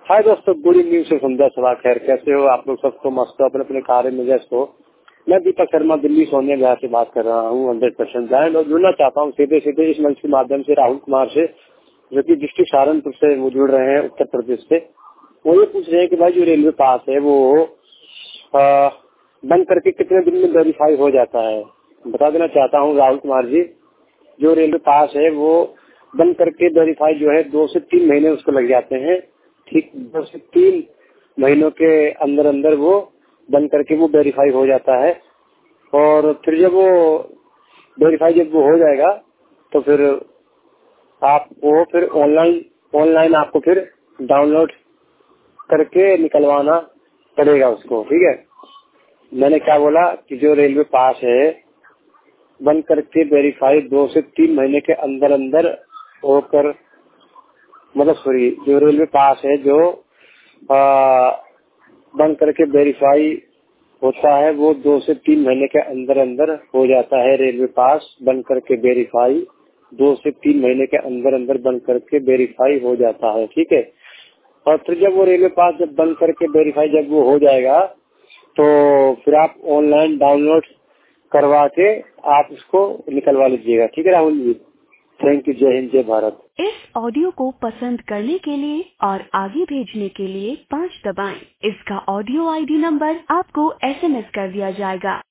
हाय दोस्तों, good evening से संध्या सभा। खैर, कैसे हो आप लोग? सब तो मस्त हो, अपने अपने कार्य में व्यस्त हो। मैं दीपक शर्मा दिल्ली सोनिया विहार से बात कर रहा हूँ 100% ब्रांड, और जुड़ना चाहता हूँ सीधे सीधे इस मंच के माध्यम से राहुल कुमार से, जो कि डिस्ट्रिक्ट सहारनपुर से वो जुड़ रहे हैं, उत्तर प्रदेश से। वो ये पूछ रहे हैं कि भाई जो रेलवे पास है वो बंद करके कितने दिन में वेरीफाई हो जाता है। बता देना चाहता हूँ राहुल कुमार जी, जो रेलवे पास है वो बंद करके वेरीफाई जो है 2 से 3 महीने उसको लग जाते हैं। ठीक 2 से 3 महीनों के अंदर अंदर वो बंद करके वो वेरीफाई हो जाता है। और फिर जब वो वेरीफाई जब वो हो जाएगा तो फिर आपको फिर ऑनलाइन आपको फिर डाउनलोड करके निकलवाना पड़ेगा उसको। ठीक है, मैंने क्या बोला कि जो रेलवे पास है बंद करके वेरीफाई 2 से 3 महीने के अंदर अंदर होकर, मतलब सॉरी, जो रेलवे पास है जो बंद करके वेरीफाई होता है वो 2 से 3 महीने के अंदर अंदर हो जाता है। रेलवे पास बंद करके वेरीफाई 2 से 3 महीने के अंदर अंदर बंद करके वेरीफाई हो जाता है। ठीक है, और फिर जब वो रेलवे पास जब बंद करके वेरीफाई जब वो हो जाएगा तो फिर आप ऑनलाइन डाउनलोड करवा के आप उसको निकलवा लीजिएगा। ठीक है राहुल जी, थैंक यू। जय हिंद, जय भारत। इस ऑडियो को पसंद करने के लिए और आगे भेजने के लिए 5 दबाएं। इसका ऑडियो आईडी नंबर आपको SMS कर दिया जाएगा।